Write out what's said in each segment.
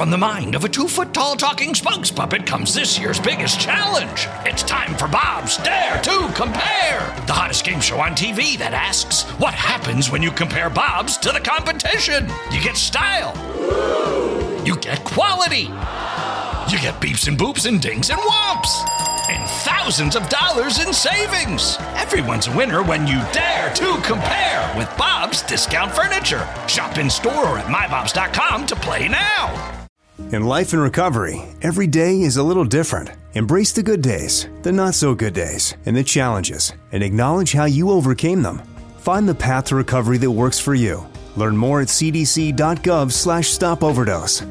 From the mind of a 2-foot-tall talking spokes puppet comes this year's biggest challenge. It's time for Bob's Dare to Compare, the hottest game show on TV that asks, what happens when you compare Bob's to the competition? You get style. You get quality. You get beeps and boops and dings and whomps. And thousands of dollars in savings. Everyone's a winner when you dare to compare with Bob's Discount Furniture. Shop in store or at mybobs.com to play now. In life and recovery, every day is a little different. Embrace the good days, the not so good days, and the challenges, and acknowledge how you overcame them. Find the path to recovery that works for you. Learn more at cdc.gov/stopoverdose.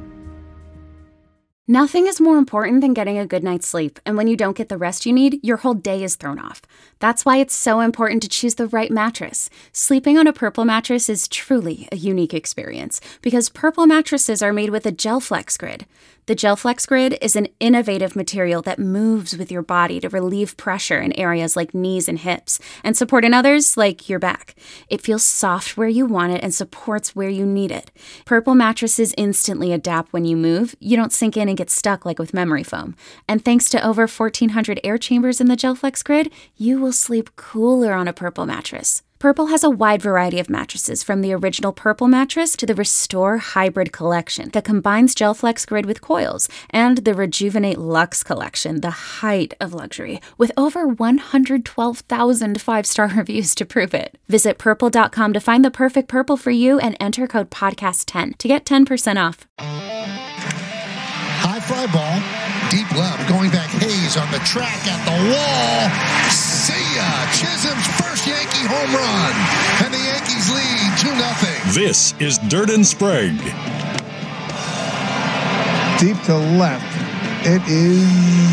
Nothing is more important than getting a good night's sleep, and when you don't get the rest you need, your whole day is thrown off. That's why it's so important to choose the right mattress. Sleeping on a Purple mattress is truly a unique experience, because Purple mattresses are made with a GelFlex Grid. The GelFlex Grid is an innovative material that moves with your body to relieve pressure in areas like knees and hips, and support in others like your back. It feels soft where you want it and supports where you need it. Purple mattresses instantly adapt when you move. You don't sink in and get stuck like with memory foam. And thanks to over 1,400 air chambers in the GelFlex Grid, you will sleep cooler on a Purple mattress. Purple has a wide variety of mattresses, from the original Purple mattress to the Restore Hybrid collection that combines GelFlex Grid with coils, and the Rejuvenate Luxe collection, the height of luxury, with over 112,000 five-star reviews to prove it. Visit purple.com to find the perfect Purple for you and enter code podcast10 to get 10% off. High fly ball, deep left, going back. Hayes on the track at the wall. See ya! Chisholm's first Yankee home run, and the Yankees lead 2-0. This is Dirt and Sprague. Deep to left. It is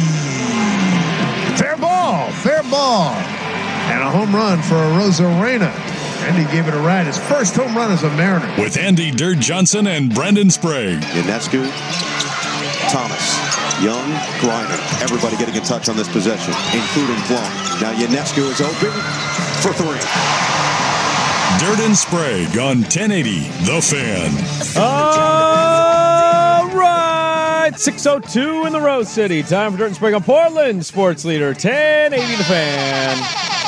fair ball, and a home run for Arozarena. And he gave it a ride. His first home run as a Mariner. With Andy Dirt Johnson and Brendan Sprague. Ionescu, Thomas, Young, Griner. Everybody getting in touch on this possession, including Plum. Now Ionescu is open for three. Dirt and Sprague on 1080 The Fan. All right, 6:02 in the Rose City. Time for Dirt and Sprague on Portland Sports Leader 1080 The Fan.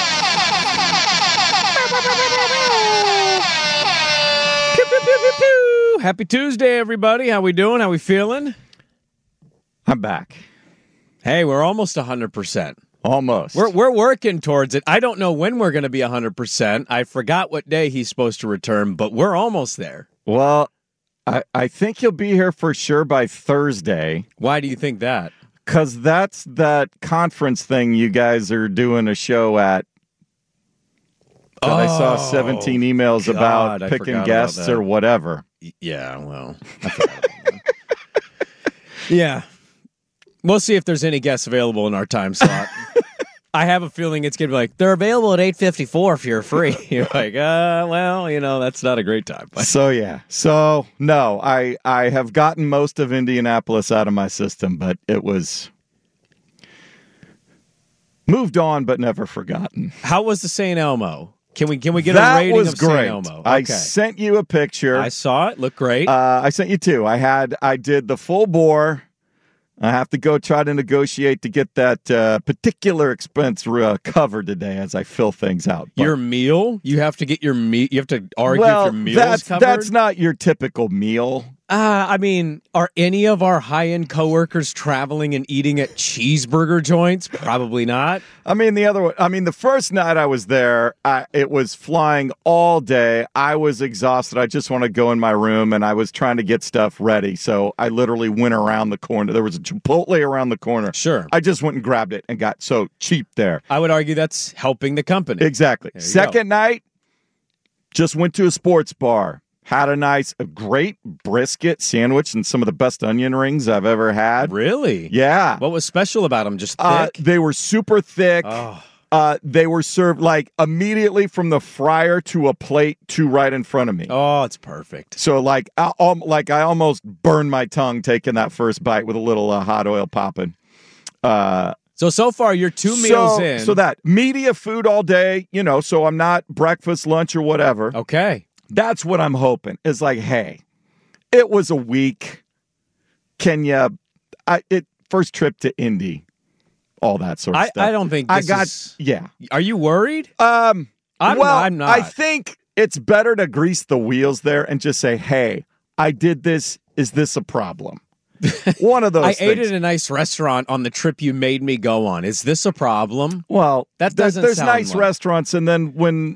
Pew, pew, pew, pew, pew. Happy Tuesday, everybody. How we doing? How we feeling? I'm back. Hey, we're almost 100%. Almost. We're working towards it. I don't know when we're going to be 100%. I forgot what day he's supposed to return, but we're almost there. Well, I think he'll be here for sure by Thursday. Why do you think that? Because that's that conference thing you guys are doing a show at. That I saw 17 emails about picking guests or whatever. Yeah, well, I forgot about that. Yeah. We'll see if there's any guests available in our time slot. I have a feeling it's going to be like, they're available at 8:54 if you're free. You're like, well, that's not a great time. So, yeah. So, no, I have gotten most of Indianapolis out of my system, but it was moved on but never forgotten. How was the St. Elmo? Can we get a rating of St. Elmo? Okay. I sent you a picture. I saw it. Looked great. I sent you two. I did the full bore. I have to go try to negotiate to get that particular expense covered today as I fill things out. But your meal? You have to get your meat. You have to argue if your meal is covered? That's not your typical meal. I mean, are any of our high-end coworkers traveling and eating at cheeseburger joints? Probably not. The first night I was there, it was flying all day. I was exhausted. I just want to go in my room, and I was trying to get stuff ready. So I literally went around the corner. There was a Chipotle around the corner. Sure. I just went and grabbed it and got so cheap there. I would argue that's helping the company. Exactly. Second night, just went to a sports bar. Had a great brisket sandwich and some of the best onion rings I've ever had. Really? Yeah. What was special about them? Just thick? They were super thick. Oh. They were served like immediately from the fryer to a plate right in front of me. Oh, it's perfect. So I almost burned my tongue taking that first bite with a little hot oil popping. So far you're 2 meals in. So that media food all day, so I'm not breakfast, lunch, or whatever. Okay. That's what I'm hoping. Is like, hey, it was a week. Kenya, first trip to Indy, all that sort of stuff. I don't think yeah. Are you worried? I'm not. I think it's better to grease the wheels there and just say, hey, I did this. Is this a problem? One of those I things. ate at a nice restaurant on the trip you made me go on. Is this a problem? Well, that doesn't there's sound nice like... restaurants, and then when,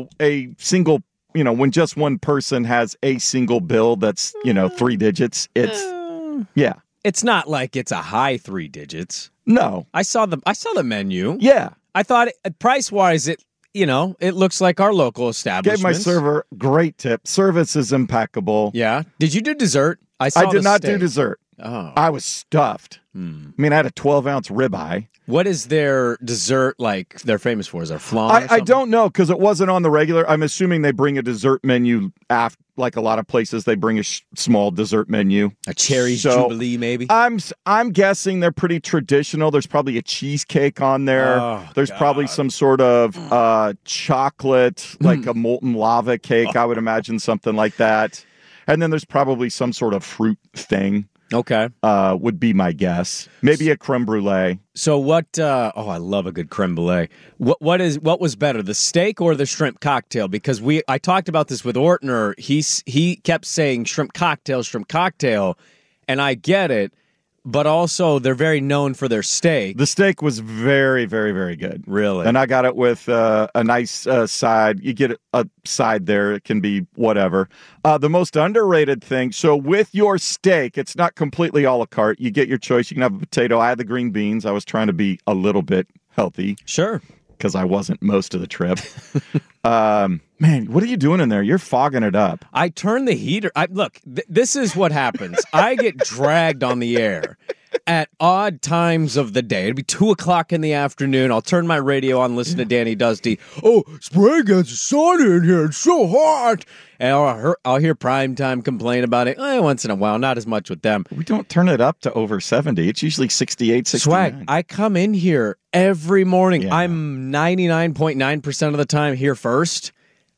when just one person has a single bill that's, 3 digits, yeah. It's not like it's a high 3 digits. No. I saw the menu. Yeah. I thought price-wise it looks like our local establishment. Gave my server great tip. Service is impeccable. Yeah. Did you do dessert? I did not do dessert. Oh. I was stuffed. I mean, I had a 12-ounce ribeye. What is their dessert like they're famous for? Is there flan? I don't know because it wasn't on the regular. I'm assuming they bring a dessert menu after, like a lot of places, they bring a small dessert menu. A cherry jubilee, maybe? I'm guessing they're pretty traditional. There's probably a cheesecake on there. Oh, There's probably some sort of chocolate, like a molten lava cake, I would imagine, something like that. And then there's probably some sort of fruit thing. Okay. Would be my guess. Maybe a creme brulee. So what, I love a good creme brulee. What was better, the steak or the shrimp cocktail? Because I talked about this with Ortner. He kept saying shrimp cocktail, and I get it. But also, they're very known for their steak. The steak was very, very, very good. Really? And I got it with a nice side. You get a side there. It can be whatever. The most underrated thing, so with your steak, it's not completely a la carte. You get your choice. You can have a potato. I had the green beans. I was trying to be a little bit healthy. Sure. Because I wasn't most of the trip. Man, what are you doing in there? You're fogging it up. I turn the heater. Look, this is what happens. I get dragged on the air at odd times of the day. It'd be 2:00 in the afternoon. I'll turn my radio on, listen to Danny Dusty. Oh, Sprague gets the sun in here. It's so hot. And I'll hear Primetime complain about it once in a while. Not as much with them. We don't turn it up to over 70. It's usually 68, 69. Swag, I come in here every morning. Yeah. I'm 99.9% of the time here first.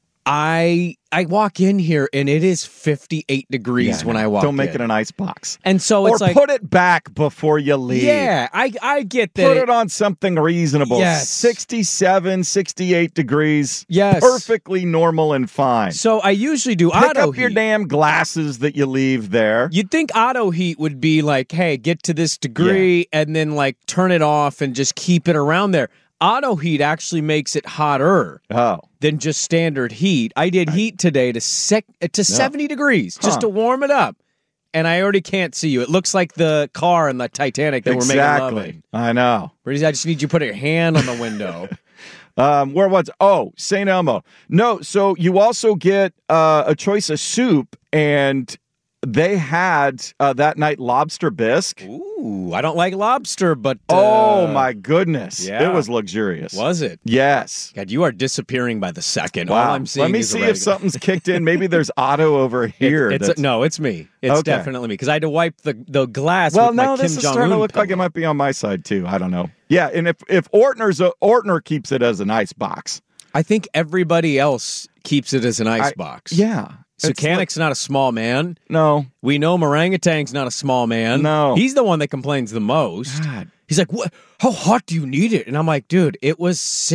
I walk in here and it is 58 degrees when I walk in. Don't make it an ice box. And so it's or put it back before you leave. Yeah, I get that. Put it on something reasonable. Yes. 67, 68 degrees. Yes. Perfectly normal and fine. So I usually do Pick auto up heat. your damn glasses that you leave there. You'd think auto heat would be like, hey, get to this degree and then like turn it off and just keep it around there. Auto heat actually makes it hotter than just standard heat. I did heat today to 70 degrees just to warm it up. And I already can't see you. It looks like the car in the Titanic that we're making love in. I know. Brady, I just need you to put your hand on the window. Where was it? Oh, St. Elmo. No, so you also get a choice of soup, and they had that night lobster bisque. Ooh, I don't like lobster, but oh my goodness, yeah. It was luxurious. Was it? Yes. God, you are disappearing by the second. Wow. All I'm seeing Let me is see if something's kicked in. Maybe there's Otto over here. No, it's me. It's definitely me because I had to wipe the glass. Well, with no, my this Kim is Jong-un starting to look pillow. like it might be on my side too. I don't know. Yeah, and if Ortner keeps it as an ice box, I think everybody else keeps it as an ice box. Yeah. Sukanik's not a small man. No. We know Orangutan's not a small man. No. He's the one that complains the most. God. He's like, "What? How hot do you need it?" And I'm like, "Dude, it was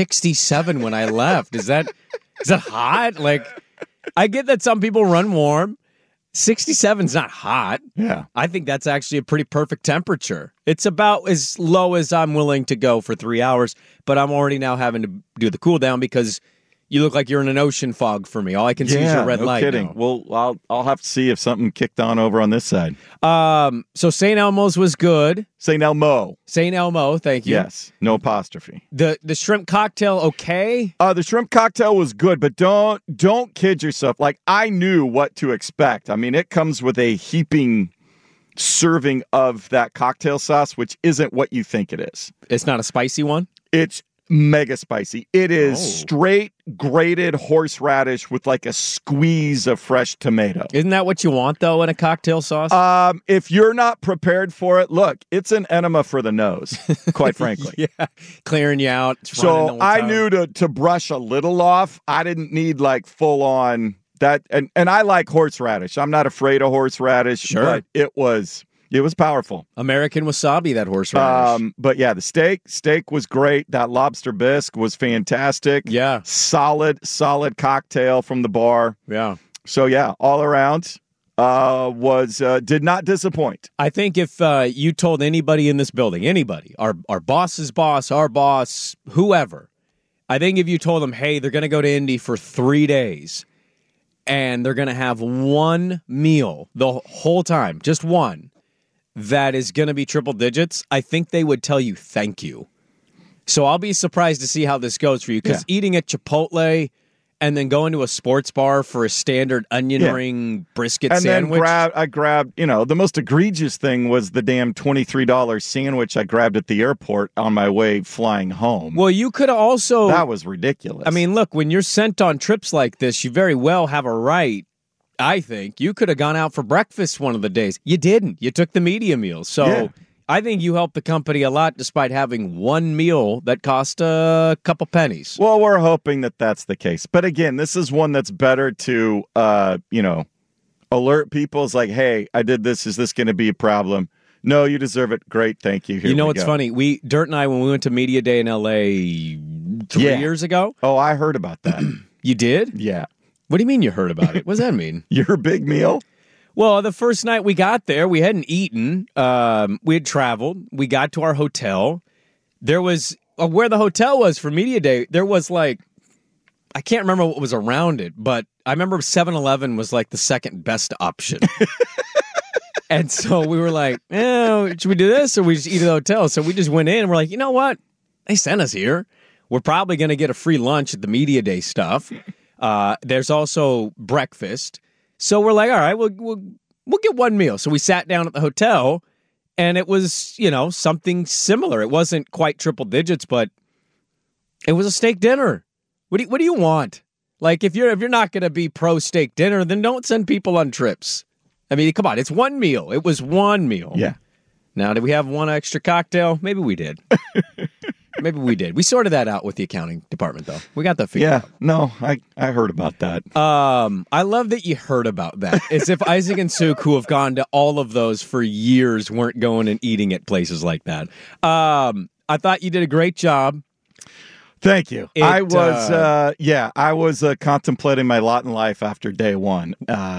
67 when I left. Is that hot?" Like, I get that some people run warm. 67's not hot. Yeah. I think that's actually a pretty perfect temperature. It's about as low as I'm willing to go for 3 hours, but I'm already now having to do the cool down because you look like you're in an ocean fog for me. All I can see is your red light. Kidding. Now. Well, I'll have to see if something kicked on over on this side. So St. Elmo's was good. St. Elmo. St. Elmo, thank you. Yes, no apostrophe. The shrimp cocktail, okay. The shrimp cocktail was good, but don't kid yourself. Like, I knew what to expect. I mean, it comes with a heaping serving of that cocktail sauce, which isn't what you think it is. It's not a spicy one? It's mega spicy. It is straight grated horseradish with like a squeeze of fresh tomato. Isn't that what you want, though, in a cocktail sauce? If you're not prepared for it, look, it's an enema for the nose, quite frankly. Yeah, clearing you out. So I knew to brush a little off. I didn't need like full on that. And I like horseradish. I'm not afraid of horseradish, but it was It was powerful. American wasabi, that horseradish. But yeah, the steak was great. That lobster bisque was fantastic. Yeah. Solid cocktail from the bar. Yeah. So yeah, all around did not disappoint. I think if you told anybody in this building, anybody, our boss's boss, our boss, whoever, I think if you told them, hey, they're going to go to Indy for 3 days and they're going to have one meal the whole time, just one, that is going to be triple digits, I think they would tell you thank you. So I'll be surprised to see how this goes for you, because eating at Chipotle and then going to a sports bar for a standard onion ring brisket sandwich. And then I grabbed, the most egregious thing was the damn $23 sandwich I grabbed at the airport on my way flying home. Well, you could also... That was ridiculous. I mean, look, when you're sent on trips like this, you very well have a right, I think. You could have gone out for breakfast one of the days. You didn't. You took the media meal. So I think you helped the company a lot despite having one meal that cost a couple pennies. Well, we're hoping that that's the case. But again, this is one that's better to, alert people. It's like, hey, I did this. Is this going to be a problem? No, you deserve it. Great. Thank you. Here you know what's funny? Dirt and I, when we went to Media Day in L.A. 3 years ago. Oh, I heard about that. You did? Yeah. What do you mean you heard about it? What does that mean? Your big meal? Well, the first night we got there, we hadn't eaten. We had traveled. We got to our hotel. There was, where the hotel was for Media Day, there was I can't remember what was around it, but I remember 7-Eleven was the second best option. And so we were like, should we do this or we just eat at the hotel? So we just went in and we're like, you know what? They sent us here. We're probably going to get a free lunch at the Media Day stuff. There's also breakfast. So we're like, all right, we'll get one meal. So we sat down at the hotel, and it was, something similar. It wasn't quite triple digits, but it was a steak dinner. What do you want? If you're not going to be pro steak dinner, then don't send people on trips. I mean, come on, it's one meal. It was one meal. Yeah. Now, did we have one extra cocktail? Maybe we did. Maybe we did. We sorted that out with the accounting department, though. We got that figured out. No, I heard about that. I love that you heard about that. As if Isaac and Suk, who have gone to all of those for years, weren't going and eating at places like that. I thought you did a great job. Thank you. I was contemplating my lot in life after day one.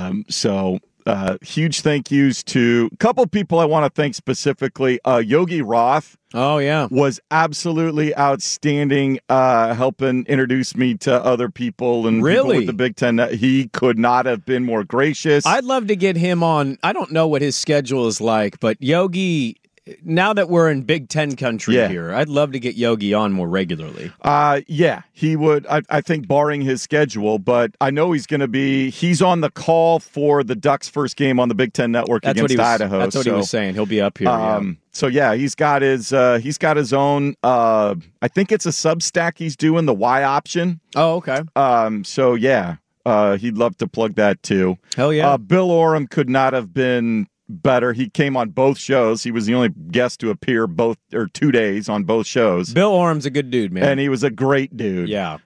Huge thank yous to a couple people I want to thank specifically. Yogi Roth. Oh, yeah. Was absolutely outstanding, helping introduce me to other people and people with the Big Ten. He could not have been more gracious. I'd love to get him on. I don't know what his schedule is like, but Yogi, now that we're in Big Ten country here, I'd love to get Yogi on more regularly. He would, I think, barring his schedule, but I know he's on the call for the Ducks' first game on the Big Ten Network against Idaho. That's what he was saying. He'll be up here. So yeah, he's got his own. I think it's a Substack he's doing, the Y Option. Oh, okay. So yeah, he'd love to plug that too. Hell yeah. Bill Oram could not have been better. He came on both shows. He was the only guest to appear 2 days on both shows. Bill Oram's a good dude, man. And he was a great dude. Yeah.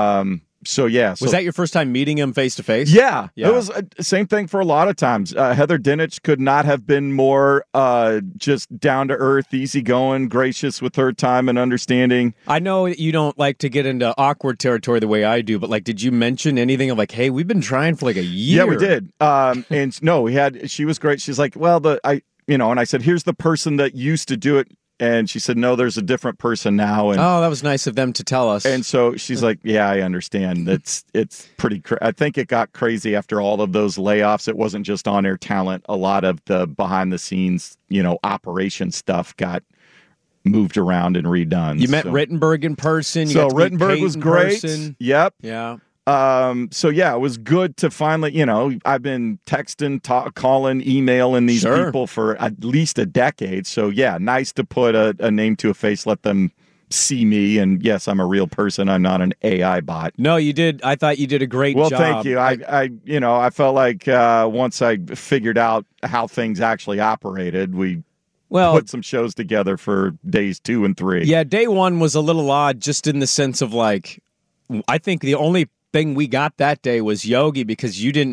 Was that your first time meeting him face to face? Yeah. It was the same thing for a lot of times. Heather Dinich could not have been more just down to earth, easygoing, gracious with her time and understanding. I know you don't like to get into awkward territory the way I do, but did you mention anything of hey, we've been trying for a year? Yeah, we did. And no, she was great. She's like, well, and I said, here's the person that used to do it. And she said, no, there's a different person now. And, that was nice of them to tell us. And so she's like, yeah, I understand. It's pretty I think it got crazy after all of those layoffs. It wasn't just on-air talent. A lot of the behind-the-scenes, operation stuff got moved around and redone. You met Rittenberg in person. Rittenberg was great. Yep. Yeah. It was good to finally, I've been texting, calling, emailing these people for at least a decade. So yeah, nice to put a name to a face, let them see me. And yes, I'm a real person. I'm not an AI bot. No, you did. I thought you did a great job. Well, thank you. I felt like once I figured out how things actually operated, we put some shows together for days 2 and 3. Yeah, day 1 was a little odd just in the sense of I think the only thing we got that day was Yogi because you didn't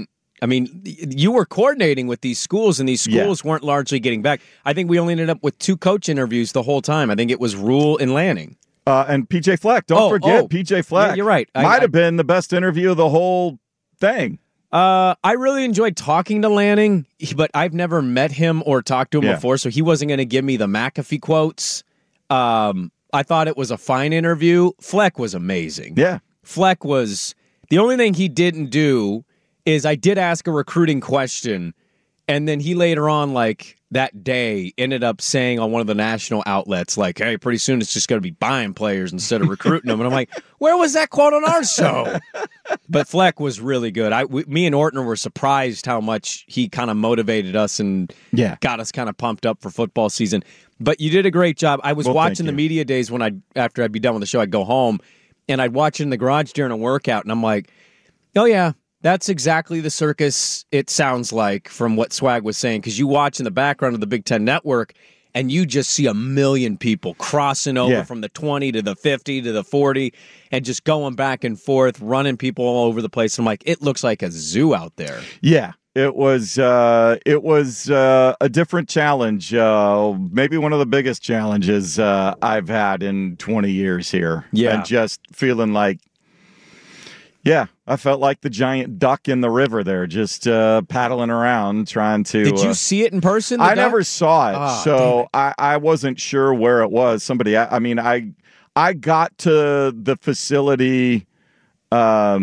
I mean, you were coordinating with these schools, and these schools weren't largely getting back. I think we only ended up with 2 coach interviews the whole time. I think it was Rule and Lanning. And PJ Fleck. Don't forget PJ Fleck. Yeah, you're right. Might have been the best interview of the whole thing. I really enjoyed talking to Lanning, but I've never met him or talked to him before, so he wasn't going to give me the McAfee quotes. I thought it was a fine interview. Fleck was amazing. Yeah. Fleck was... The only thing he didn't do is I did ask a recruiting question, and then he later on, like, that day ended up saying on one of the national outlets, like, hey, pretty soon it's just going to be buying players instead of recruiting them. And I'm like, where was that quote on our show? But Fleck was really good. Me and Ortner were surprised how much he kind of motivated us and got us kind of pumped up for football season. But you did a great job. I was watching the media days after I'd be done with the show, I'd go home, and I'd watch it in the garage during a workout, and I'm like, oh, yeah. That's exactly the circus it sounds like from what Swag was saying, because you watch in the background of the Big Ten Network, and you just see a million people crossing over from the 20 to the 50 to the 40 and just going back and forth, running people all over the place. I'm like, it looks like a zoo out there. Yeah. It was a different challenge, maybe one of the biggest challenges I've had in 20 years here. Yeah. And just feeling like, I felt like the giant duck in the river there, just paddling around trying to... Did you see it in person? I never saw it, so I wasn't sure where it was. I got to the facility a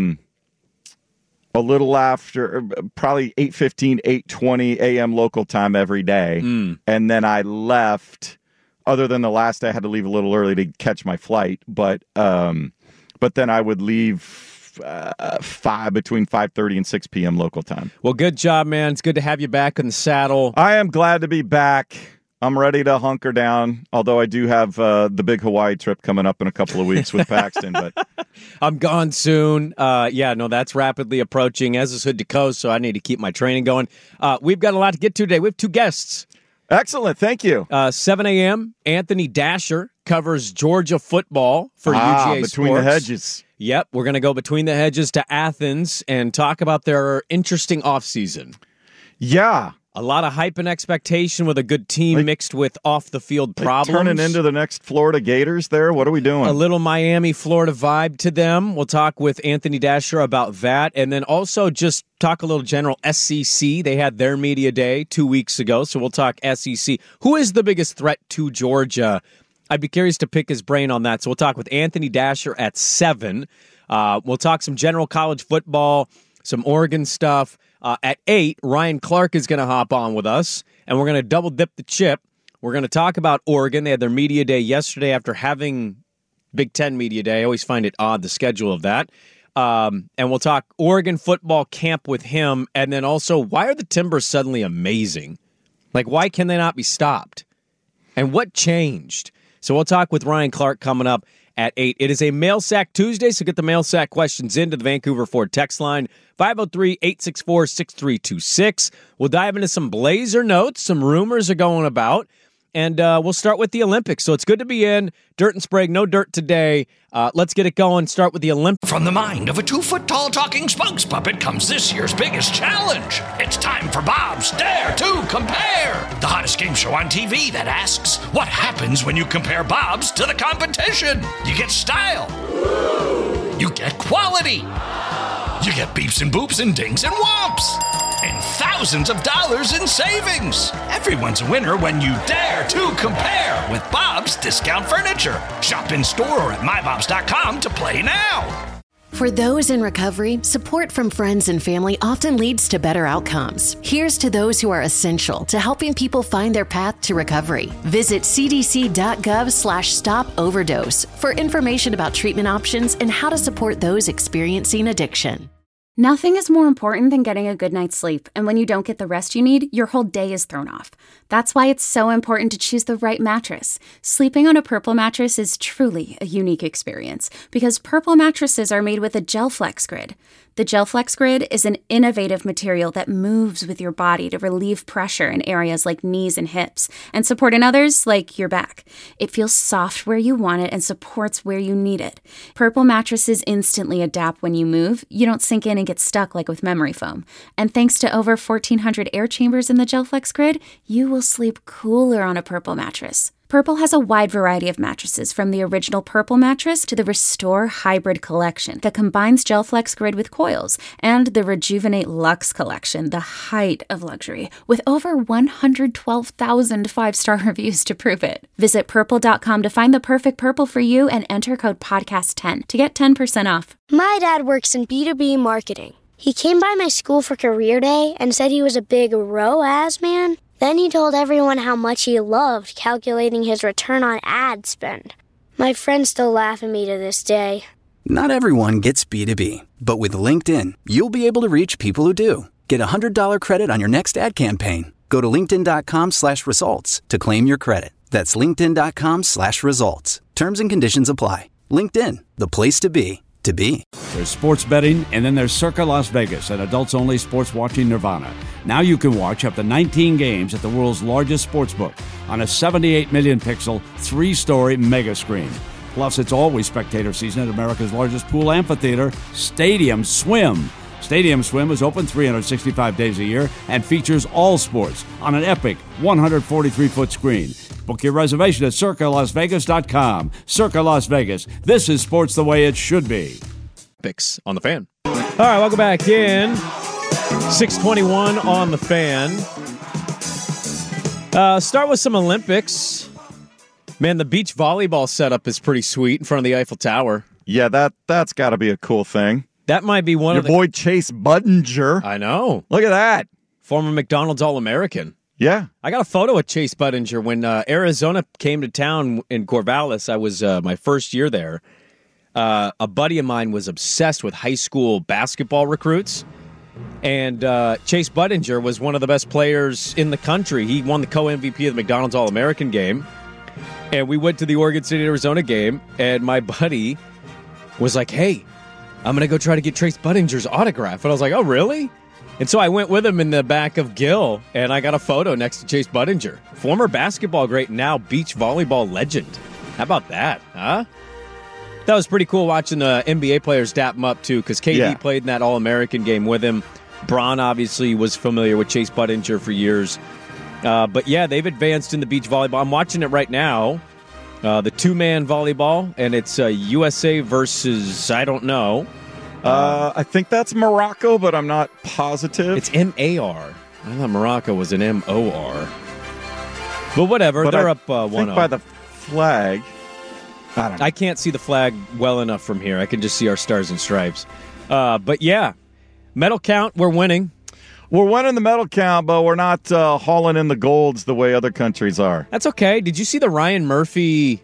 little after, probably 8:15, 8:20 a.m. local time every day, and then I left, other than the last day I had to leave a little early to catch my flight, but then I would leave... between 5:30 and 6 p.m. local time. Well, good job, man. It's good to have you back in the saddle. I am glad to be back. I'm ready to hunker down, although I do have the big Hawaii trip coming up in a couple of weeks with Paxton. But I'm gone soon. That's rapidly approaching, as is Hood to Coast, so I need to keep my training going. We've got a lot to get to today. We have 2 guests. Excellent. Thank you. 7 a.m., Anthony Dasher covers Georgia football for UGA Between Sports. the Hedges. Yep, we're going to go between the hedges to Athens and talk about their interesting offseason. Yeah. A lot of hype and expectation with a good team mixed with off-the-field problems. Turning into the next Florida Gators there? What are we doing? A little Miami, Florida vibe to them. We'll talk with Anthony Dasher about that. And then also just talk a little general SEC. They had their media day 2 weeks ago, so we'll talk SEC. Who is the biggest threat to Georgia? I'd be curious to pick his brain on that. So we'll talk with Anthony Dasher at 7. We'll talk some general college football, some Oregon stuff. At 8, Ryan Clark is going to hop on with us, and we're going to double dip the chip. We're going to talk about Oregon. They had their media day yesterday after having Big Ten media day. I always find it odd, the schedule of that. And we'll talk Oregon football camp with him. And then also, why are the Timbers suddenly amazing? Like, why can they not be stopped? And what changed? So we'll talk with Ryan Clark coming up at 8. It is a Mail Sack Tuesday, so get the Mail Sack questions into the Vancouver Ford text line, 503-864-6326. We'll dive into some Blazer notes. Some rumors are going about. And we'll start with the Olympics. So it's good to be in. Dirt and Sprague, no dirt today. Let's get it going. Start with the Olympics. From the mind of a 2-foot-tall talking spokes puppet comes this year's biggest challenge. It's time for Bob's Dare to Compare, the hottest game show on TV that asks, what happens when you compare Bob's to the competition? You get style. You get quality. You get beeps and boops and dings and whomps. And thousands of dollars in savings. Everyone's a winner when you dare to compare with Bob's Discount Furniture. Shop in store or at mybobs.com to play now. For those in recovery, support from friends and family often leads to better outcomes. Here's to those who are essential to helping people find their path to recovery. Visit cdc.gov/stop-overdose for information about treatment options and how to support those experiencing addiction. Nothing is more important than getting a good night's sleep, and when you don't get the rest you need, your whole day is thrown off. That's why it's so important to choose the right mattress. Sleeping on a Purple mattress is truly a unique experience because Purple mattresses are made with a GelFlex Grid. The GelFlex Grid is an innovative material that moves with your body to relieve pressure in areas like knees and hips and support in others like your back. It feels soft where you want it and supports where you need it. Purple mattresses instantly adapt when you move. You don't sink in and get stuck like with memory foam. And thanks to over 1,400 air chambers in the GelFlex Grid, you will sleep cooler on a Purple mattress. Purple has a wide variety of mattresses, from the original Purple mattress to the Restore Hybrid collection that combines GelFlex Grid with coils, and the Rejuvenate Luxe collection, the height of luxury, with over 112,000 five-star reviews to prove it. Visit purple.com to find the perfect Purple for you and enter code podcast10 to get 10% off. My dad works in B2B marketing. He came by my school for career day and said he was a big ROAS man. Then he told everyone how much he loved calculating his return on ad spend. My friends still laugh at me to this day. Not everyone gets B2B, but with LinkedIn, you'll be able to reach people who do. Get a $100 credit on your next ad campaign. Go to linkedin.com/results to claim your credit. That's linkedin.com/results. Terms and conditions apply. LinkedIn, the place to be. There's sports betting, and then there's Circa Las Vegas, an adults-only sports watching nirvana. Now you can watch up to 19 games at the world's largest sportsbook on a 78 million pixel, 3-story mega screen. Plus, it's always spectator season at America's largest pool amphitheater, Stadium Swim. Stadium Swim is open 365 days a year and features all sports on an epic 143-foot screen. Book your reservation at CircaLasVegas.com. Circa Las Vegas. This is sports the way it should be. Picks on the Fan. All right, welcome back in. 6:21 on the Fan. Start with some Olympics. Man, the beach volleyball setup is pretty sweet in front of the Eiffel Tower. Yeah, that's got to be a cool thing. That might be one Your of the... boy Chase Budinger. I know. Look at that. Former McDonald's All-American. Yeah. I got a photo of Chase Budinger when Arizona came to town in Corvallis. I was my first year there. A buddy of mine was obsessed with high school basketball recruits. And Chase Budinger was one of the best players in the country. He won the co-MVP of the McDonald's All-American game. And we went to the Oregon State, Arizona game. And my buddy was like, hey, I'm going to go try to get Chase Budinger's autograph. And I was like, oh, really? And so I went with him in the back of Gill, and I got a photo next to Chase Budinger, former basketball great, now beach volleyball legend. How about that, huh? That was pretty cool watching the NBA players dap him up, too, because KD played in that All-American game with him. Bron obviously was familiar with Chase Budinger for years. But, yeah, they've advanced in the beach volleyball. I'm watching it right now, the two-man volleyball, and it's USA versus, I don't know. I think that's Morocco, but I'm not positive. It's M-A-R. I thought Morocco was an M-O-R. But whatever, but they're up 1-0. By the flag, I don't know. I can't see the flag well enough from here. I can just see our stars and stripes. But yeah, medal count, we're winning. We're winning the medal count, but we're not hauling in the golds the way other countries are. That's okay. Did you see the Ryan Murphy,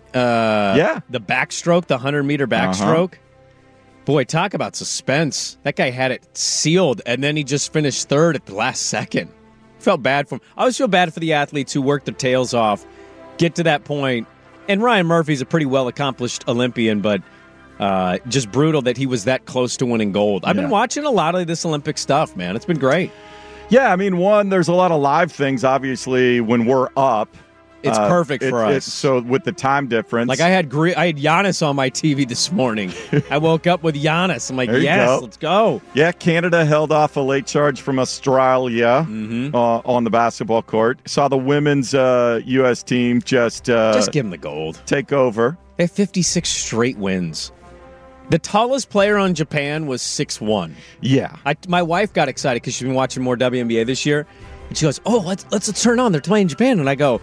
the backstroke, the 100-meter backstroke? Boy, talk about suspense. That guy had it sealed, and then he just finished third at the last second. Felt bad for him. I always feel bad for the athletes who work their tails off, get to that point. And Ryan Murphy's a pretty well-accomplished Olympian, but just brutal that he was that close to winning gold. I've been watching a lot of this Olympic stuff, man. It's been great. Yeah, I mean, there's a lot of live things, obviously, when we're up. It's perfect for us. So with the time difference. Like I had Giannis on my TV this morning. I woke up with Giannis. I'm like, yes, let's go. Yeah, Canada held off a late charge from Australia on the basketball court. Saw the women's U.S. team just give them the gold. Take over. They have 56 straight wins. The tallest player on Japan was 6'1". Yeah. My wife got excited because she's been watching more WNBA this year. And she goes, oh, let's turn on. They're playing Japan. And I go,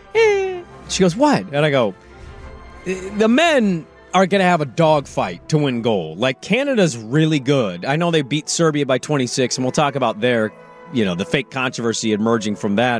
She goes, what? And I go, the men are going to have a dogfight to win gold. Like, Canada's really good. I know they beat Serbia by 26, and we'll talk about the fake controversy emerging from that.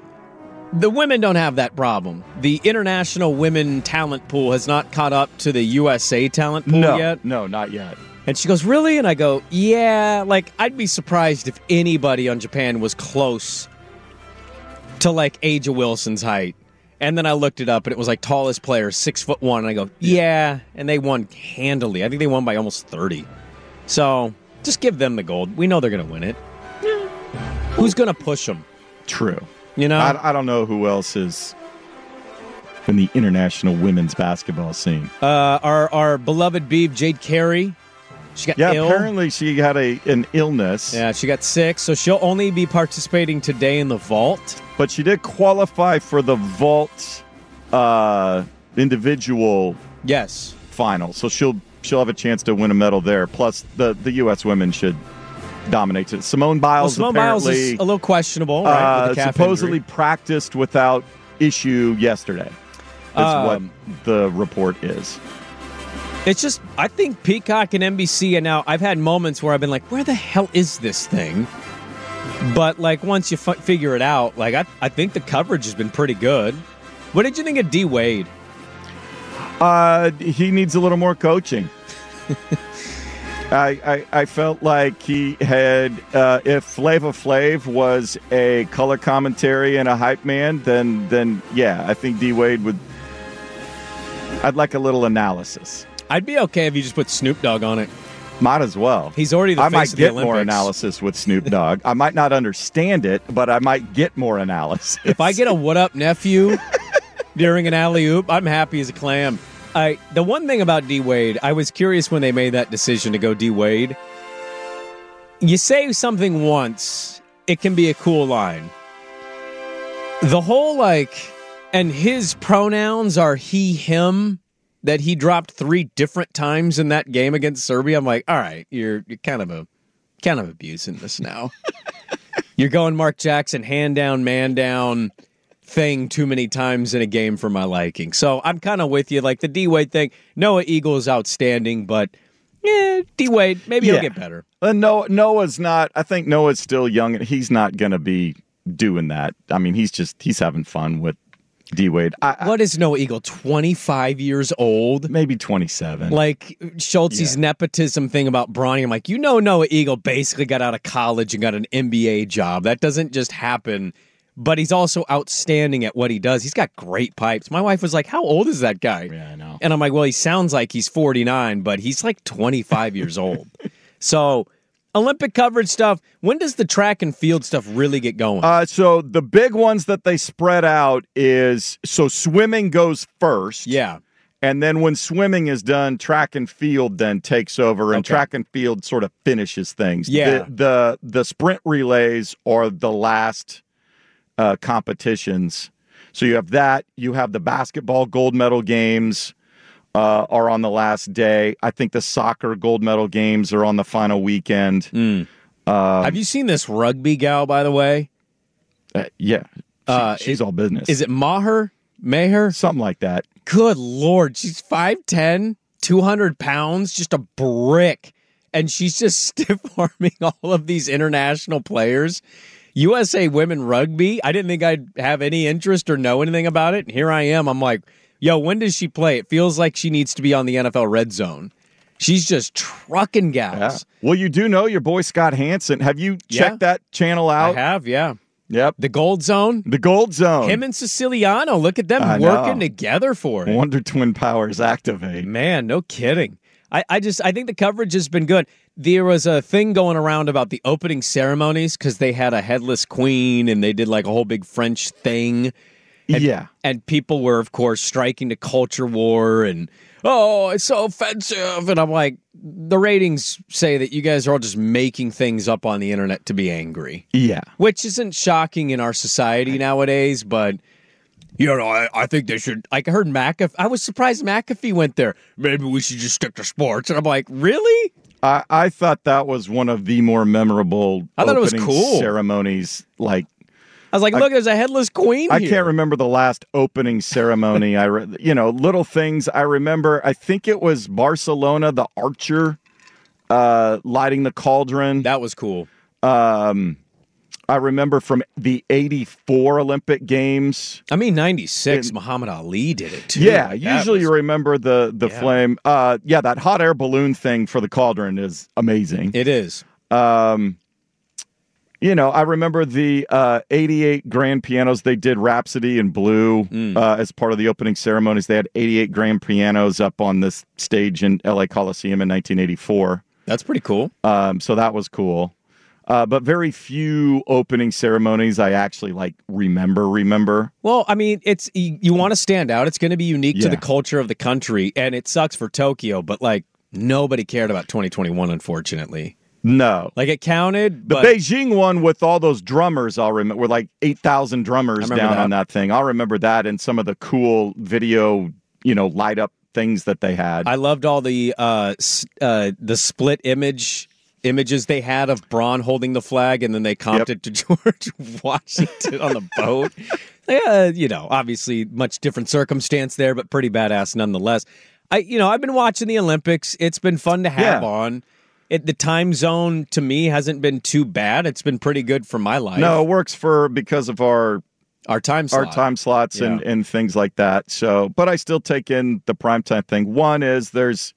The women don't have that problem. The international women talent pool has not caught up to the USA talent pool yet. No, not yet. And she goes, really? And I go, yeah. Like, I'd be surprised if anybody on Japan was close to like A'ja Wilson's height. And then I looked it up, and it was like tallest player, 6'1", and I go, yeah, and they won handily. I think they won by almost 30. So just give them the gold. We know they're going to win it. Who's going to push them? True. You know, I don't know who else is in the international women's basketball scene. Our beloved Beeb, Jade Carey. She got ill. Apparently she had an illness. Yeah, she got sick, so she'll only be participating today in the vault. But she did qualify for the vault individual final, so she'll have a chance to win a medal there. Plus, the U.S. women should dominate it. Simone Biles Biles is a little questionable, right? With the calf supposedly injury. practiced without issue yesterday. That's what the report is. It's just, I think Peacock and NBC, and now I've had moments where I've been like, where the hell is this thing? But, like, once you figure it out, like, I think the coverage has been pretty good. What did you think of D. Wade? He needs a little more coaching. I felt like he had, if Flava Flav was a color commentary and a hype man, then yeah, I think D. Wade would. I'd like a little analysis. I'd be okay if you just put Snoop Dogg on it. Might as well. He's already the face of the Olympics. I might get more analysis with Snoop Dogg. I might not understand it, but I might get more analysis. If I get a what up nephew during an alley-oop, I'm happy as a clam. The one thing about D. Wade, I was curious when they made that decision to go D. Wade. You say something once, it can be a cool line. The whole, and his pronouns are he, him, that he dropped 3 different times in that game against Serbia. I'm like, all right, you're kind of abusing this now. You're going Mark Jackson, hand down, man down thing too many times in a game for my liking. So I'm kind of with you. Like the D-Wade thing, Noah Eagle is outstanding, but D-Wade, maybe he'll get better. Noah's not, I think Noah's still young, and he's not going to be doing that. I mean, he's having fun with D-Wade. What is Noah Eagle, 25 years old? Maybe 27. Like Schultz's nepotism thing about Bronny. I'm like, Noah Eagle basically got out of college and got an NBA job. That doesn't just happen. But he's also outstanding at what he does. He's got great pipes. My wife was like, how old is that guy? Yeah, I know. And I'm like, well, he sounds like he's 49, but he's like 25 years old. So Olympic coverage stuff, when does the track and field stuff really get going? So the big ones that they spread out is, so swimming goes first. Yeah. And then when swimming is done, track and field then takes over, and track and field sort of finishes things. Yeah. The sprint relays are the last competitions. So you have that. You have the basketball gold medal games are on the last day. I think the soccer gold medal games are on the final weekend. Have you seen this rugby gal, by the way? Yeah. She's all business. Is it Maher? Something like that. Good Lord. She's 5'10", 200 pounds, just a brick. And she's just stiff-arming all of these international players. USA Women Rugby, I didn't think I'd have any interest or know anything about it. And here I am. I'm like, yo, when does she play? It feels like she needs to be on the NFL Red Zone. She's just trucking gals. Yeah. Well, you do know your boy Scott Hansen. Have you checked that channel out? I have, yeah. Yep. The Gold Zone. The Gold Zone. Him and Siciliano, look at them working together for it. Wonder Twin powers activate. Man, no kidding. I think the coverage has been good. There was a thing going around about the opening ceremonies because they had a headless queen and they did like a whole big French thing. And people were, of course, striking the culture war and, oh, it's so offensive. And I'm like, the ratings say that you guys are all just making things up on the internet to be angry. Yeah. Which isn't shocking in our society nowadays, but... I think they should. I heard McAfee. I was surprised McAfee went there. Maybe we should just stick to sports. And I'm like, really? I thought that was one of the more memorable opening ceremonies. I was like, look, there's a headless queen I here. can't remember the last opening ceremony. Little things. I remember, I think it was Barcelona, the archer lighting the cauldron. That was cool. I remember from the 84 Olympic Games. I mean, 96, Muhammad Ali did it, too. Yeah, usually you remember the flame. That hot air balloon thing for the cauldron is amazing. It is. I remember the 88 grand pianos. They did Rhapsody in Blue as part of the opening ceremonies. They had 88 grand pianos up on this stage in LA Coliseum in 1984. That's pretty cool. So that was cool. But very few opening ceremonies I actually remember. Well, I mean, it's you want to stand out. It's going to be unique to the culture of the country, and it sucks for Tokyo, but nobody cared about 2021, unfortunately. No. It counted. The Beijing one with all those drummers, I'll remember, were 8,000 drummers down on that thing. I'll remember that and some of the cool video, light up things that they had. I loved all the split images they had of Braun holding the flag, and then they comped it to George Washington on the boat. Obviously much different circumstance there, but pretty badass nonetheless. I've been watching the Olympics. It's been fun to have on. The time zone, to me, hasn't been too bad. It's been pretty good for my life. No, it works because of our time slot. Our time slots and things like that. So, but I still take in the primetime thing. One is there's,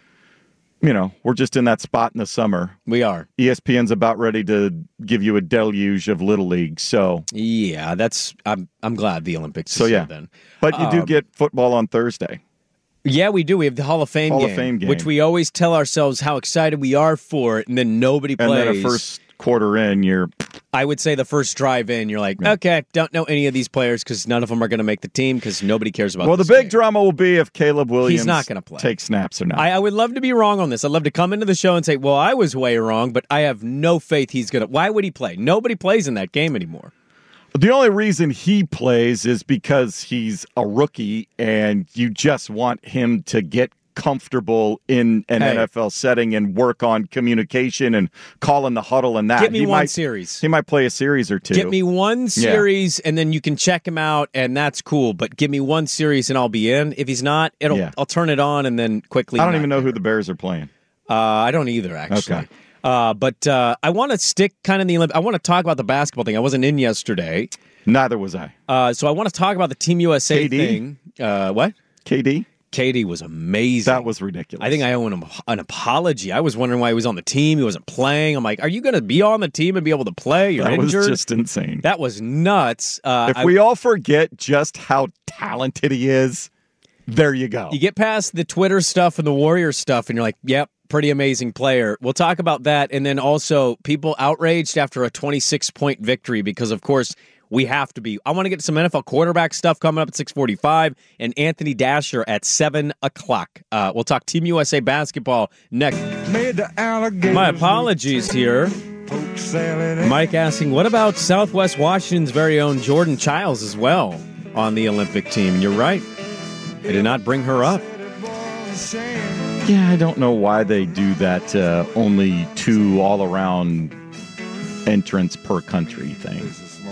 we're just in that spot in the summer. We are. ESPN's about ready to give you a deluge of Little League. So yeah, I'm glad the Olympics is here then. But you do get football on Thursday. Yeah, we do. We have the Hall of Fame game, which we always tell ourselves how excited we are for it, and then nobody plays. And then a first quarter in, I would say the first drive in, you're like, okay, don't know any of these players because none of them are going to make the team because nobody cares about. Well, the big drama will be if Caleb Williams he's not going to play. Take snaps or not. I would love to be wrong on this. I'd love to come into the show and say, well, I was way wrong, but I have no faith he's going to. Why would he play? Nobody plays in that game anymore. The only reason he plays is because he's a rookie and you just want him to get comfortable in an NFL setting and work on communication and calling the huddle and that. Get me one series. He might play a series or two. Get me one series and then you can check him out and that's cool. But give me one series and I'll be in. If he's not, I'll turn it on and then quickly. I don't even know who the Bears are playing. I don't either, actually. Okay. But I want to stick kind of in the Olympics. I want to talk about the basketball thing. I wasn't in yesterday. Neither was I. So I want to talk about the Team USA thing. What? KD? KD was amazing. That was ridiculous. I think I owe him an apology. I was wondering why he was on the team. He wasn't playing. I'm like, are you going to be on the team and be able to play? You're injured. That was just insane. That was nuts. If we all forget just how talented he is, there you go. You get past the Twitter stuff and the Warrior stuff, and you're like, yep, pretty amazing player. We'll talk about that. And then also people outraged after a 26-point victory because, of course, we have to be. I want to get to some NFL quarterback stuff coming up at 6:45 and Anthony Dasher at 7 o'clock. We'll talk Team USA basketball next. My apologies here. Mike asking, what about Southwest Washington's very own Jordan Childs as well on the Olympic team? And you're right. They did not bring her up. Yeah, I don't know why they do that only 2 all-around entrants per country thing.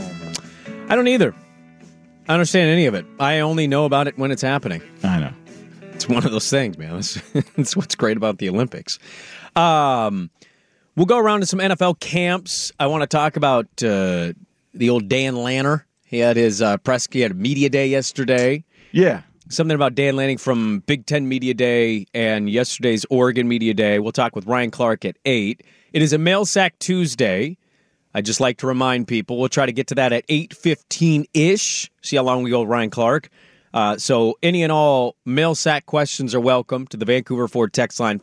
I don't either. I don't understand any of it. I only know about it when it's happening. I know. It's one of those things, man. That's what's great about the Olympics. We'll go around to some NFL camps. I want to talk about the old Dan Lanner. He had his he had a media day yesterday. Yeah. Something about Dan Lanning from Big Ten Media Day and yesterday's Oregon Media Day. We'll talk with Ryan Clark at 8. It is a Mail Sack Tuesday. I just like to remind people, we'll try to get to that at 8:15-ish. See how long we go with Ryan Clark. So any and all mail sack questions are welcome to the Vancouver Ford text line,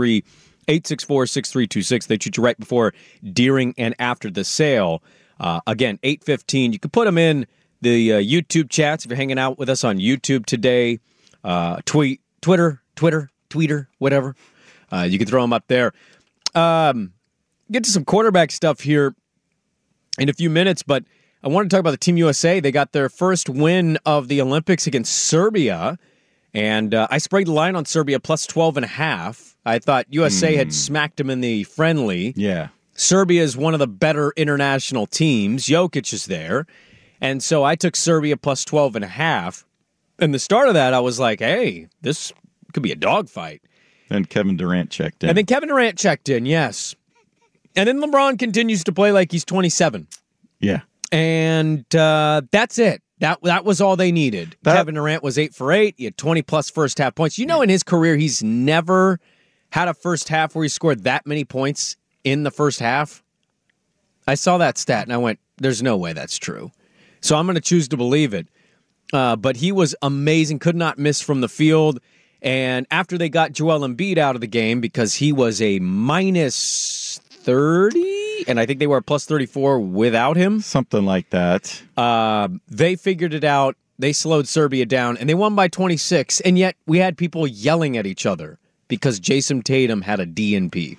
503-864-6326. They shoot you right before, during, and after the sale. Again, 8:15. You can put them in the YouTube chats if you're hanging out with us on YouTube today. Twitter, whatever. You can throw them up there. Get to some quarterback stuff here in a few minutes, but I want to talk about the Team USA. They got their first win of the Olympics against Serbia, and I sprayed the line on Serbia plus 12.5. I thought USA had smacked them in the friendly. Yeah. Serbia is one of the better international teams. Jokic is there, and so I took Serbia plus 12.5. And the start of that, I was like, hey, this could be a dogfight. And Kevin Durant checked in. Yes. And then LeBron continues to play like he's 27. Yeah. And that's it. That was all they needed. Kevin Durant was 8 for 8. He had 20-plus first-half points. You know, in his career, he's never had a first half where he scored that many points in the first half. I saw that stat, and I went, there's no way that's true. So I'm going to choose to believe it. But he was amazing, could not miss from the field. And after they got Joel Embiid out of the game because he was a minus 30, and I think they were a plus 34 without him. Something like that. They figured it out. They slowed Serbia down, and they won by 26. And yet we had people yelling at each other because Jason Tatum had a DNP.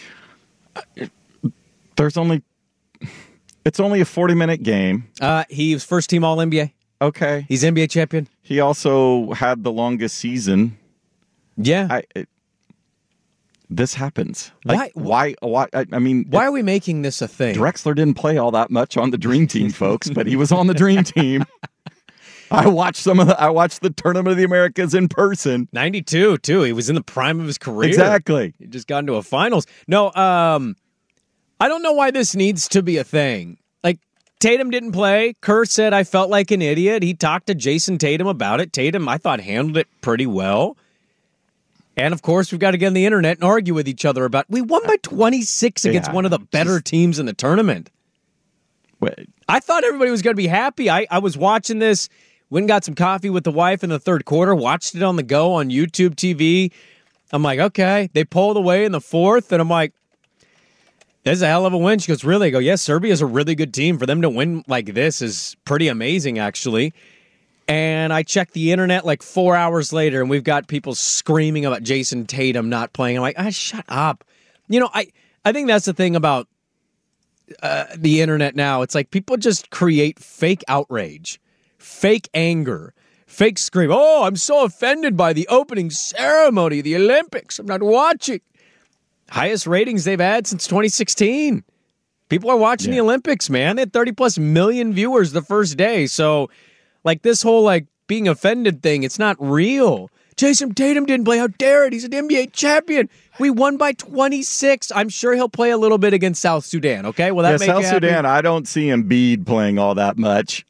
It's only a 40-minute game. He was first-team All-NBA. Okay. He's NBA champion. He also had the longest season. Yeah. This happens. Why? I mean, why are we making this a thing? Drexler didn't play all that much on the Dream Team, folks, but he was on the Dream Team. I watched the Tournament of the Americas in person. 92 too. He was in the prime of his career. Exactly. He just got into a finals. No, I don't know why this needs to be a thing. Like, Tatum didn't play. Kerr said, I felt like an idiot. He talked to Jason Tatum about it. Tatum, I thought, handled it pretty well. And, of course, we've got to get on the internet and argue with each other about, we won by 26 against one of the better teams in the tournament. Wait. I thought everybody was going to be happy. I was watching this, went and got some coffee with the wife in the third quarter, watched it on the go on YouTube TV. I'm like, okay. They pulled away in the fourth, and I'm like, this is a hell of a win. She goes, really? I go, yes, Serbia's a really good team. For them to win like this is pretty amazing, actually. And I checked the internet like 4 hours later, and we've got people screaming about Jason Tatum not playing. I'm like, shut up. You know, I think that's the thing about the internet now. It's like people just create fake outrage, fake anger, fake scream. Oh, I'm so offended by the opening ceremony of the Olympics. I'm not watching. Highest ratings they've had since 2016. People are watching the Olympics, man. They had 30-plus million viewers the first day. So, like, this whole, like, being offended thing, it's not real. Jason Tatum didn't play. How dare it? He's an NBA champion. We won by 26. I'm sure he'll play a little bit against South Sudan, okay? Will that make South you happy? Sudan, I don't see Embiid playing all that much.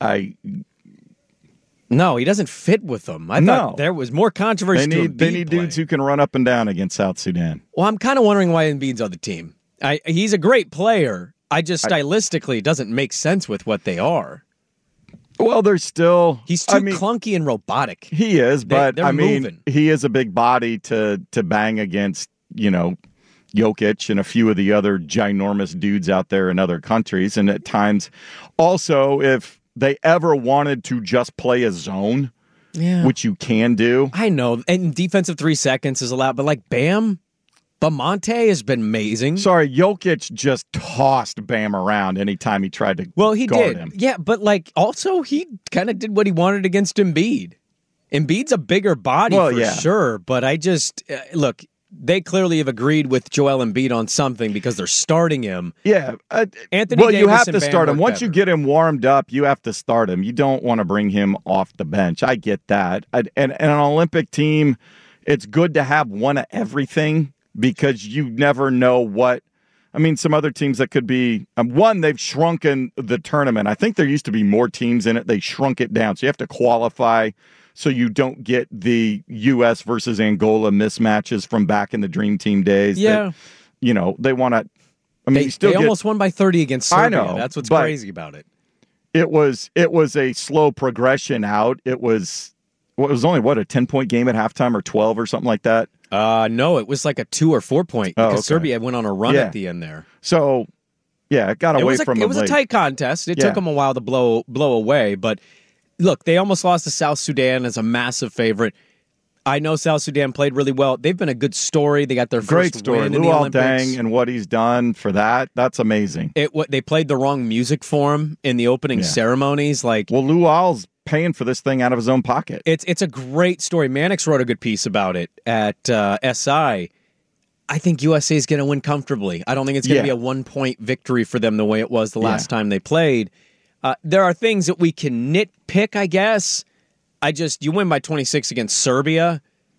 No, he doesn't fit with them. I thought there was more controversy. They need dudes who can run up and down against South Sudan. Well, I'm kind of wondering why Embiid's on the team. He's a great player. Stylistically, it doesn't make sense with what they are. Well, he's too clunky and robotic. He is, but they're moving. He is a big body to bang against, Jokic and a few of the other ginormous dudes out there in other countries. And at times, also, if they ever wanted to just play a zone, which you can do. I know, and defensive 3 seconds is allowed, but like Bam, Bamonte has been amazing. Sorry, Jokic just tossed Bam around anytime he tried to guard him. Yeah, but like also he kind of did what he wanted against Embiid. Embiid's a bigger body sure, but I just look. They clearly have agreed with Joel Embiid on something because they're starting him. Yeah. Anthony Davis you have and to Bam start him. Once better. you get him warmed up, you have to start him. You don't want to bring him off the bench. I get that. And an Olympic team, it's good to have one of everything because you never know what. I mean, some other teams that could be they've shrunken the tournament. I think there used to be more teams in it. They shrunk it down. So you have to qualify so you don't get the U.S. versus Angola mismatches from back in the Dream Team days. Yeah. That, they want to. I mean, they almost won by 30 against Serbia. I know. That's what's crazy about it. It was a slow progression out. It was a 10-point game at halftime or 12 or something like that. No, it was like a 2 or 4 point because Serbia went on a run at the end there. So, it got away from them. It was a tight contest. It took them a while to blow away, but look, they almost lost to South Sudan as a massive favorite. I know South Sudan played really well. They've been a good story. They got their first win in the Olympics. Deng and what he's done for that's amazing. They played the wrong music for him in the opening ceremonies. Luau's paying for this thing out of his own pocket. It's a great story. Mannix wrote a good piece about it at SI. I think USA is going to win comfortably. I don't think it's going to be a 1-point victory for them the way it was the last time they played. There are things that we can nitpick, I guess. You win by 26 against Serbia.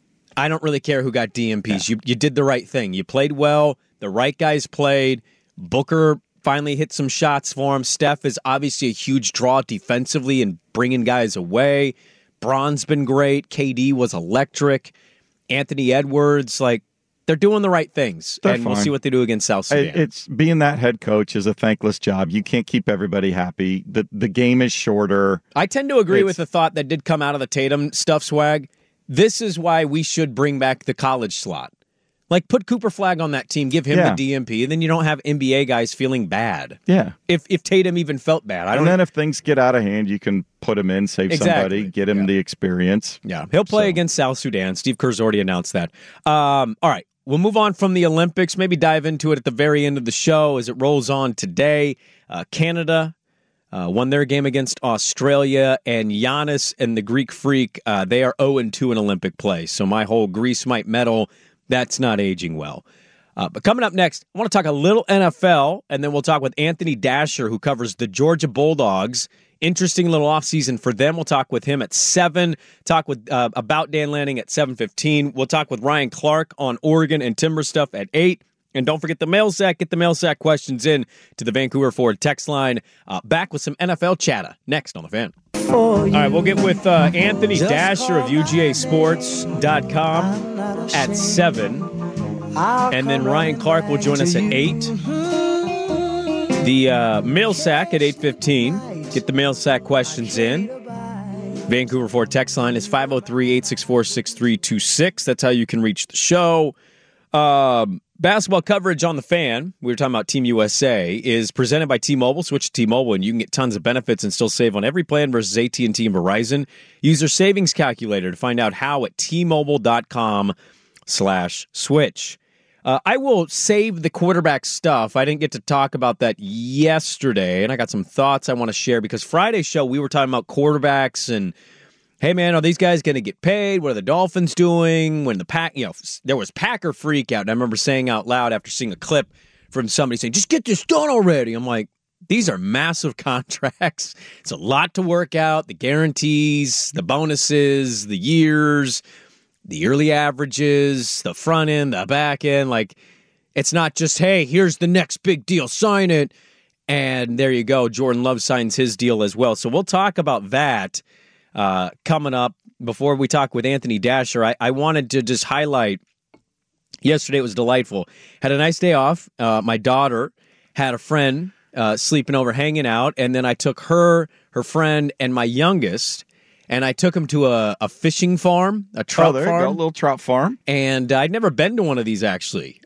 I don't really care who got DMPs. You did the right thing. You played well. The right guys played. Booker finally hit some shots for him. Steph is obviously a huge draw defensively and bringing guys away. Bron's been great. KD was electric. Anthony Edwards, they're doing the right things, They're and we'll fine. see what they do against South Sudan. It's being that head coach is a thankless job. You can't keep everybody happy. The game is shorter. I tend to agree with the thought that did come out of the Tatum stuff, Swag. This is why we should bring back the college slot. Like, put Cooper Flagg on that team, give him the DMP, and then you don't have NBA guys feeling bad. Yeah. If Tatum even felt bad. And then if things get out of hand, you can put him in, save somebody, get him the experience. Yeah, he'll play against South Sudan. Steve Kerr's already announced that. All right, we'll move on from the Olympics, maybe dive into it at the very end of the show as it rolls on today. Canada won their game against Australia, and Giannis and the Greek Freak, they are 0-2 in Olympic play. So my whole Greece might medal, that's not aging well. But coming up next, I want to talk a little NFL, and then we'll talk with Anthony Dasher, who covers the Georgia Bulldogs. Interesting little offseason for them. We'll talk with him at 7. Talk with about Dan Lanning at 7:15. We'll talk with Ryan Clark on Oregon and Timber stuff at 8. And don't forget the mail sack. Get the mail sack questions in to the Vancouver Ford text line. Back with some NFL chatter next on The Fan. All right, we'll get with Anthony Dasher of UGAsports.com at 7. And then Ryan Clark will join us at 8. The mail sack at 8:15. Get the mail sack questions in. Vancouver Ford text line is 503-864-6326. That's how you can reach the show. Basketball coverage on The Fan, we were talking about Team USA, is presented by T-Mobile. Switch to T-Mobile, and you can get tons of benefits and still save on every plan versus AT&T and Verizon. Use their savings calculator to find out how at T-Mobile.com/switch. I will save the quarterback stuff. I didn't get to talk about that yesterday, and I got some thoughts I want to share because Friday's show, we were talking about quarterbacks and hey, man, are these guys going to get paid? What are the Dolphins doing? When there was Packer freak out. And I remember saying out loud after seeing a clip from somebody saying, just get this done already. I'm like, these are massive contracts. It's a lot to work out. The guarantees, the bonuses, the years, the early averages, the front end, the back end. Like, it's not just, hey, here's the next big deal. Sign it. And there you go. Jordan Love signs his deal as well. So we'll talk about that. Coming up, before we talk with Anthony Dasher, I wanted to just highlight, yesterday it was delightful. Had a nice day off. My daughter had a friend sleeping over, hanging out, and then I took her friend, and my youngest, and I took them to a fishing farm, a trout farm. Oh, there you go, a little trout farm. And I'd never been to one of these, actually.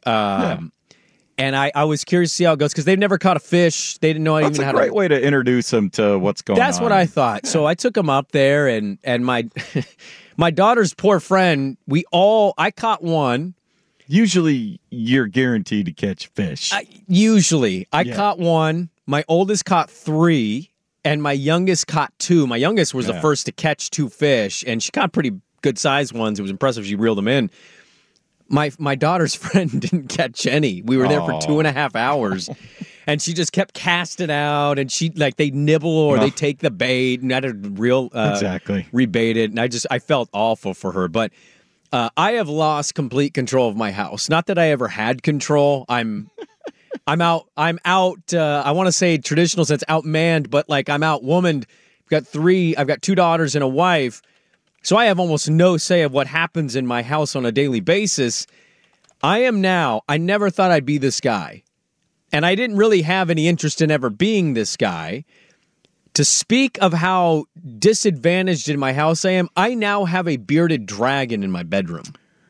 And I was curious to see how it goes because they've never caught a fish. They didn't know even how to. That's a great way to introduce them to what's going on. That's what I thought. So I took them up there, and my my daughter's poor friend. I caught one. Usually, you're guaranteed to catch fish. I caught one. My oldest caught 3, and my youngest caught 2. My youngest was the first to catch 2 fish, and she caught pretty good sized ones. It was impressive. She reeled them in. My daughter's friend didn't catch any. We were there for 2.5 hours, and she just kept casting out. And they nibble or they take the bait, and I had to rebait it. And I felt awful for her. But I have lost complete control of my house. Not that I ever had control. I'm out. I want to say traditional sense outmanned, but like I'm outwomaned. I've got 2 daughters and a wife. So I have almost no say of what happens in my house on a daily basis. I never thought I'd be this guy. And I didn't really have any interest in ever being this guy. To speak of how disadvantaged in my house I am, I now have a bearded dragon in my bedroom.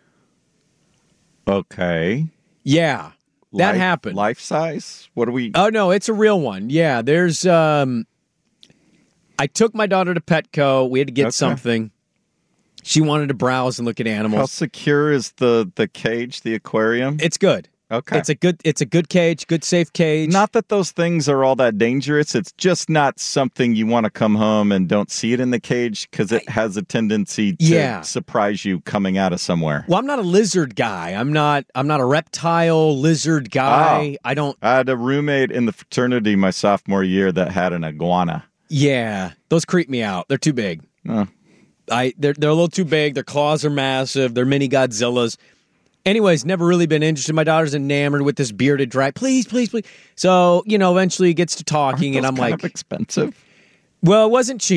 Okay. Yeah, that happened. Life size? What are we? Oh, no, it's a real one. Yeah, there's... I took my daughter to Petco. We had to get something. She wanted to browse and look at animals. How secure is the cage, the aquarium? It's good. Okay. It's a good cage, good safe cage. Not that those things are all that dangerous. It's just not something you want to come home and don't see it in the cage because it has a tendency to surprise you coming out of somewhere. Well, I'm not a lizard guy. I'm not a reptile lizard guy. I had a roommate in the fraternity my sophomore year that had an iguana. Yeah, those creep me out. They're too big. They're a little too big. Their claws are massive. They're mini Godzillas. Anyways, never really been interested. My daughter's enamored with this bearded dragon. Please, please, please. So, eventually it gets to talking, and I'm like, kind of expensive. Well, it wasn't cheap.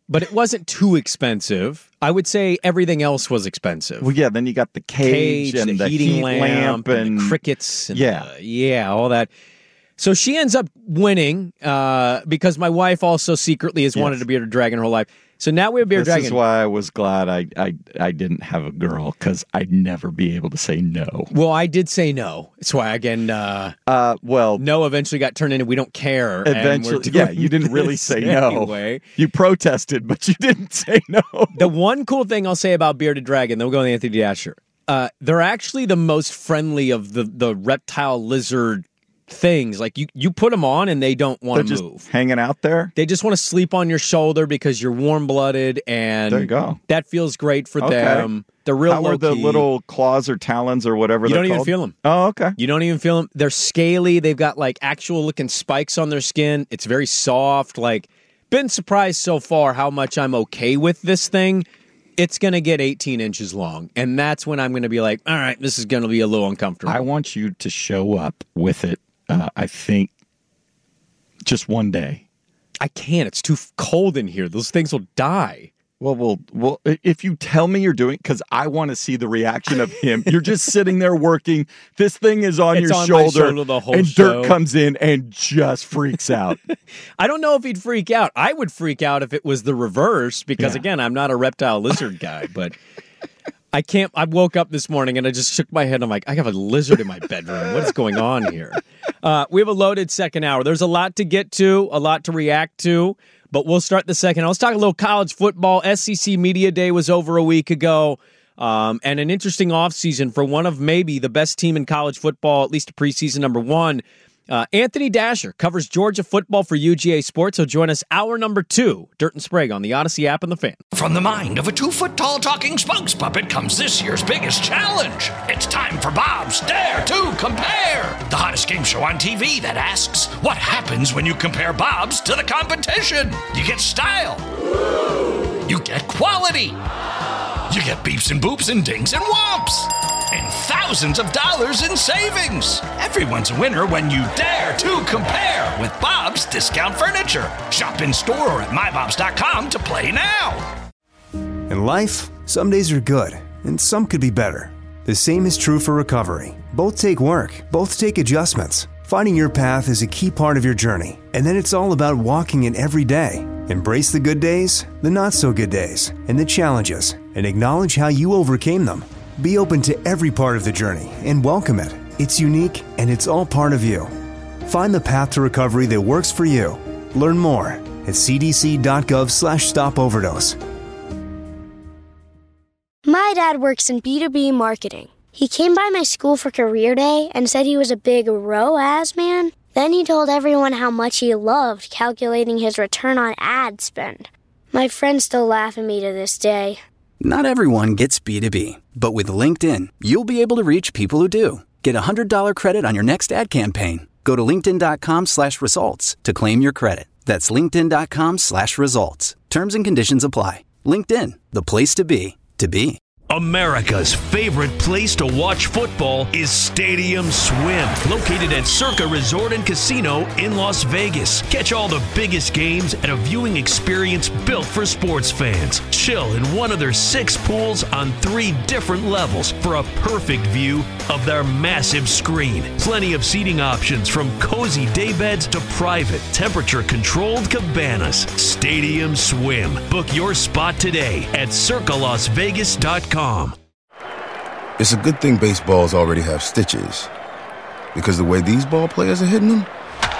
but it wasn't too expensive. I would say everything else was expensive. Well, yeah, then you got the cage and the heating heat lamp and the crickets. And yeah. All that. So she ends up winning because my wife also secretly has wanted a bearded dragon her whole life. So now we have bearded dragon. This is why I was glad I didn't have a girl, because I'd never be able to say no. Well, I did say no. That's why, again, no eventually got turned into we don't care. Eventually, you didn't really say no. Anyway. You protested, but you didn't say no. The one cool thing I'll say about bearded dragon, then we'll go to Anthony Dasher. They're actually the most friendly of the reptile lizard things. Like you put them on and they don't want to move. Hanging out there. They just want to sleep on your shoulder because you're warm-blooded, and there you go. That feels great for them. They're real low-key. How are the little claws or talons or whatever you they're don't called? even feel them. Oh, okay. You don't even feel them. They're scaly. They've got like actual looking spikes on their skin. It's very soft. Like, been surprised so far how much I'm okay with this thing. It's going to get 18 inches long, and that's when I'm going to be like, all right, this is going to be a little uncomfortable. I want you to show up with it. I think just one day. I can't. It's too cold in here. Those things will die. Well, if you tell me you're doing, because I want to see the reaction of him. You're just sitting there working. This thing is on your shoulder, the whole and show. Dirk comes in and just freaks out. I don't know if he'd freak out. I would freak out if it was the reverse, because again, I'm not a reptile lizard guy, but I can't. I woke up this morning and I just shook my head. I'm like, I have a lizard in my bedroom. What is going on here? We have a loaded second hour. There's a lot to get to, a lot to react to, but we'll start the second. Let's talk a little college football. SEC Media Day was over a week ago, and an interesting offseason for one of maybe the best team in college football, at least preseason number one. Anthony Dasher covers Georgia football for UGA Sports. He'll join us hour number 2, Dirt and Sprague on the Odyssey app and the Fan. From the mind of a 2-foot-tall talking spokes puppet comes this year's biggest challenge. It's time for Bob's Dare to Compare, the hottest game show on TV that asks, what happens when you compare Bob's to the competition? You get style. You get quality. You get beeps and boops and dings and whomps. And thousands of dollars in savings. Everyone's a winner when you dare to compare with Bob's Discount Furniture. Shop in store or at mybobs.com to play now. In life, some days are good, and some could be better. The same is true for recovery. Both take work, both take adjustments. Finding your path is a key part of your journey, and then it's all about walking it every day. Embrace the good days, the not-so-good days, and the challenges, and acknowledge how you overcame them. Be open to every part of the journey and welcome it. It's unique and it's all part of you. Find the path to recovery that works for you. Learn more at cdc.gov/stopoverdose. My dad works in B2B marketing. He came by my school for career day and said he was a big ROAS man. Then he told everyone how much he loved calculating his return on ad spend. My friends still laugh at me to this day. Not everyone gets B2B, but with LinkedIn, you'll be able to reach people who do. Get $100 credit on your next ad campaign. Go to linkedin.com/results to claim your credit. That's linkedin.com/results. Terms and conditions apply. LinkedIn, the place to be, to be. America's favorite place to watch football is Stadium Swim, located at Circa Resort and Casino in Las Vegas. Catch all the biggest games at a viewing experience built for sports fans. Chill in one of their 6 pools on 3 different levels for a perfect view of their massive screen. Plenty of seating options from cozy daybeds to private, temperature-controlled cabanas. Stadium Swim. Book your spot today at circalasvegas.com. It's a good thing baseballs already have stitches, because the way these ball players are hitting them,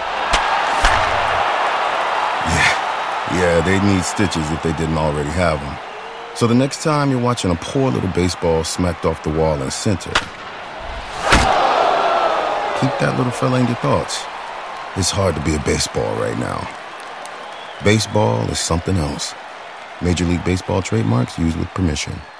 yeah, they need stitches if they didn't already have them. So the next time you're watching a poor little baseball smacked off the wall in center, keep that little fella in your thoughts. It's hard to be a baseball right now. Baseball is something else. Major League Baseball trademarks used with permission.